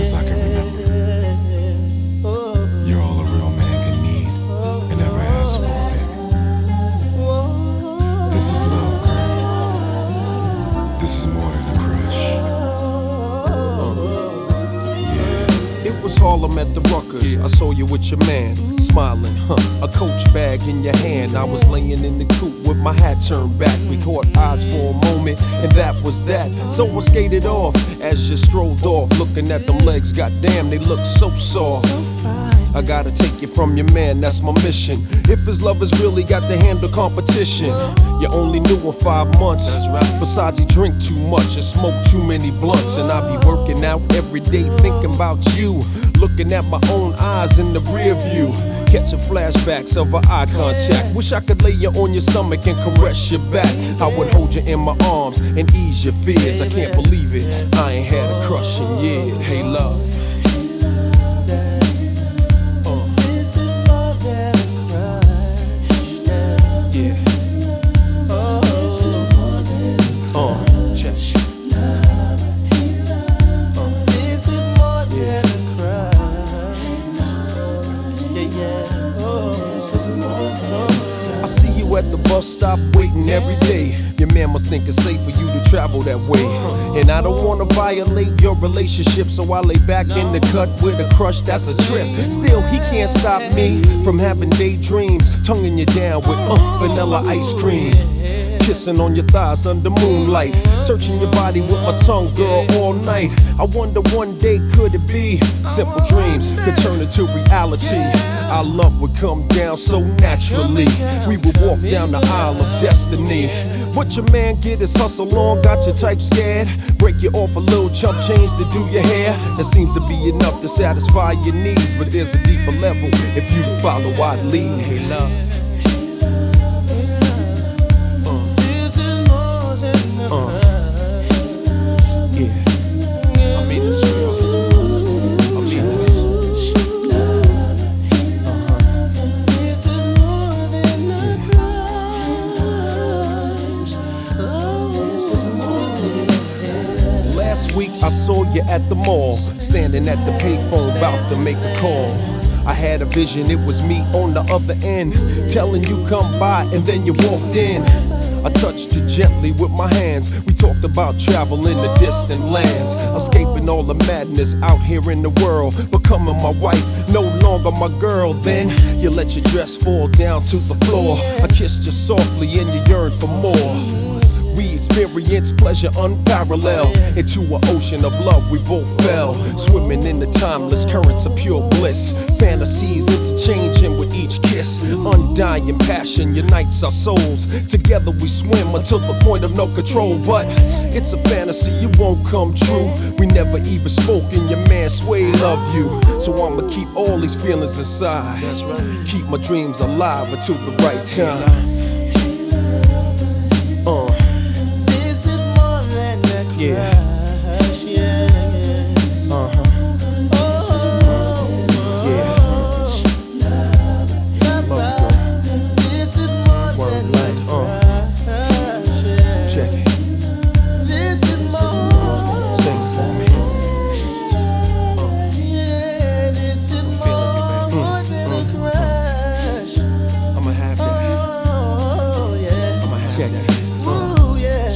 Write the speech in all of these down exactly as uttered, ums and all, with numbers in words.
as I can remember. You're all a real man can need and ever ask for, baby. This is love, girl. This is more than a crush. It was Harlem at the Ruckers. I saw you with your man, smiling, huh? A Coach bag in your hand. I was laying in the coupe with my hat turned back. We caught eyes for a moment, and that was that. So I skated off as you strolled off, looking at them legs. Goddamn, they look so soft. I gotta take you from your man, that's my mission. If his love has really got to handle competition. You only knew him five months. Besides, he drink too much and smoke too many blunts. And I be working out every day thinking about you, looking at my own eyes in the rear view, catching flashbacks of our eye contact. Wish I could lay you on your stomach and caress your back. I would hold you in my arms and ease your fears. I can't believe it, I ain't had a crush in years. Hey love, I see you at the bus stop waiting every day. Your man must think it's safe for you to travel that way. And I don't wanna violate your relationship, so I lay back in the cut with a crush that's a trip. Still, he can't stop me from having daydreams, tonguing you down with uh, vanilla ice cream, kissing on your thighs under moonlight, searching your body with my tongue, girl, all night. I wonder one day could it be simple dreams could turn into reality. Our love would come down so naturally. We would walk down the aisle of destiny. But your man get his hustle on, got your type scared. Break you off a little chump change to do your hair. That seems to be enough to satisfy your needs, but there's a deeper level if you follow I'd lead. Hey love, last week I saw you at the mall, standing at the payphone about to make a call. I had a vision, it was me on the other end, telling you come by and then you walked in. I touched you gently with my hands. We talked about travel in the distant lands, escaping all the madness out here in the world, becoming my wife, no longer my girl. Then you let your dress fall down to the floor. I kissed you softly and you yearned for more. We experienced pleasure unparalleled. Into an ocean of love we both fell, swimming in the timeless currents of pure bliss. Fantasies interchanging with each kiss. Undying passion unites our souls. Together we swim until the point of no control. But it's a fantasy, it won't come true. We never even spoke and your man sway love you. So I'ma keep all these feelings inside. That's right. Keep my dreams alive until the right time. Uh. Yeah. Uh-huh. Yeah. This is more than a crush. Check it. This is more. Sing it for me. Yeah, this is more than a crush. I'ma have that. Oh yeah. I'ma have that. Ooh yeah.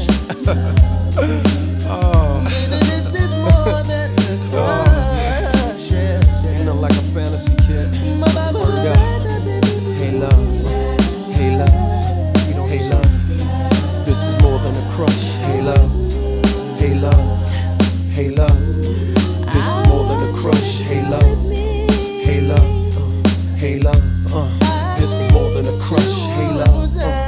Like a fantasy kid. Word up. Hey love, hey love, hey love. This is more than a crush. Hey love, hey love, hey love. This is more than a crush. Hey love, hey love, uh, hey love. Uh, this is more than a crush. Hey love. Uh.